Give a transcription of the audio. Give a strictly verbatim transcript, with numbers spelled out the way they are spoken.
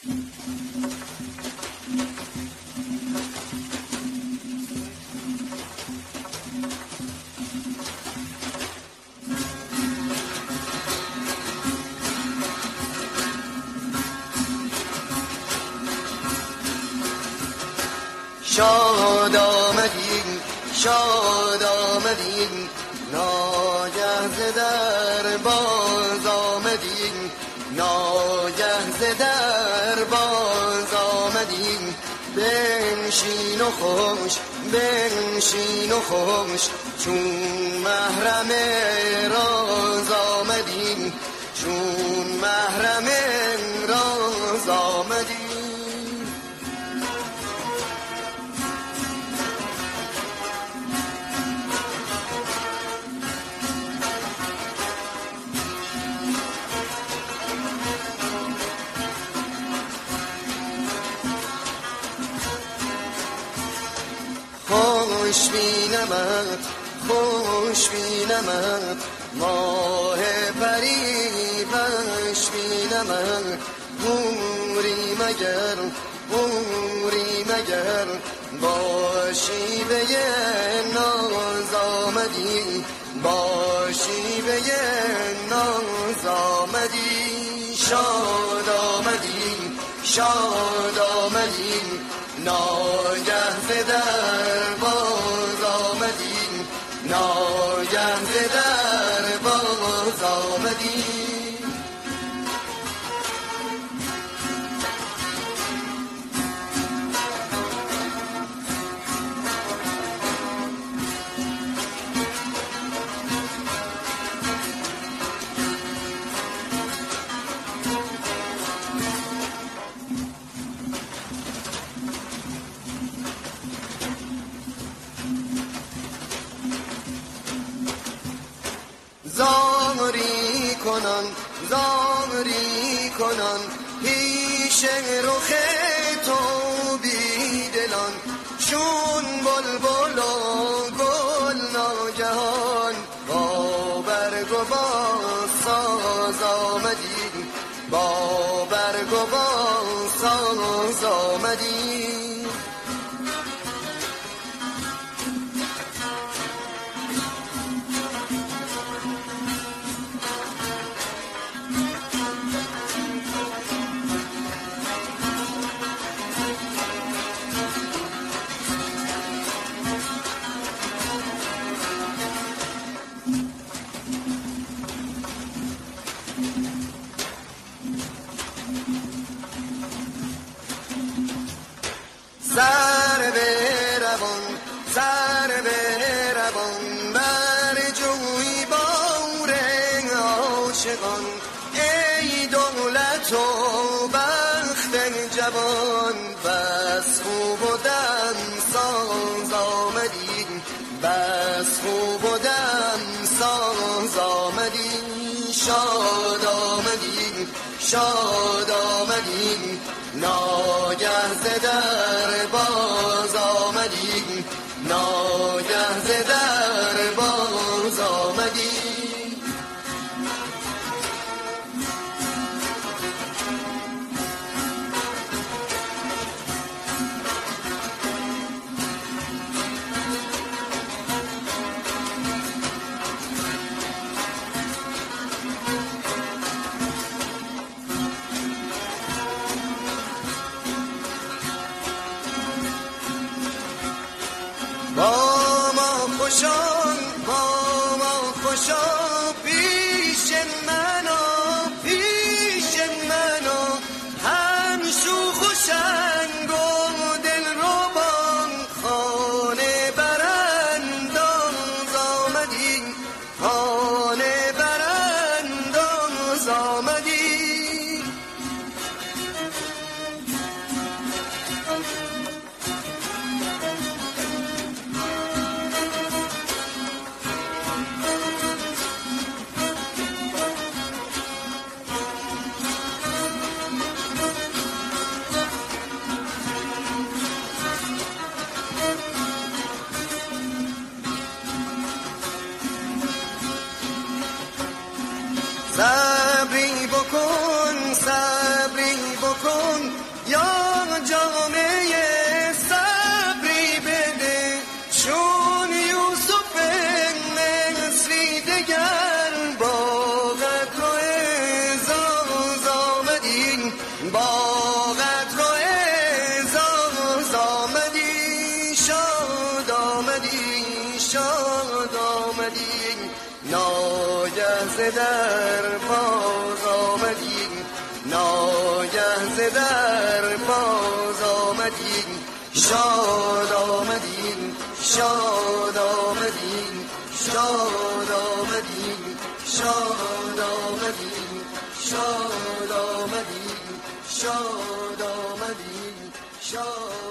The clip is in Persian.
شاد آمدیم شاد آمدیم ناگه ز در باز آمدیم ناگه ز در باز آمدیم بنشین و خوش بنشین و خوش چون محرم راز آمدیم چون محرم راز آمدیم خوش بینمت خوش بینمت ماه پری وش بینمت حوری مگر حوری مگر باشی به ناز آمدی باشی به ناز آمدی شاد آمدی شاد آمدی ناگه ز در باز آمدیم ناگه ز در باز آمدیم زاری کنن زاری کنن پیش رخ تو بیدلان چون بلبل و گل ناگهان با برگ و با ساز آمدی با برگ و با ساز آمدی سر به روان سر به روان بر جوی بار عاشقان ای دولت و بخت جوان بس خوب و دم ساز آمدی بس خوب و دم ساز آمدی شاد آمدی شاد آمدی ناگه ز در باز آمدی ناگه ز در باز آمدی با ما خوشان با ما خوشان پیش منو پیش منو هم شوخ و شنگ و دل ربان خانه برانداز آمدی خانه برانداز آمدی صبری بکن صبری بکن با قدر و اعزاز آمدی، شاد آمدی، شاد آمدی، ناگه ز در باز آمدی، ناگه ز در باز آمدی، شاد آمدی، شاد آمدی، شاد آمدی، شاد آمدی، شاد آمدی، شاد آمدی، شاد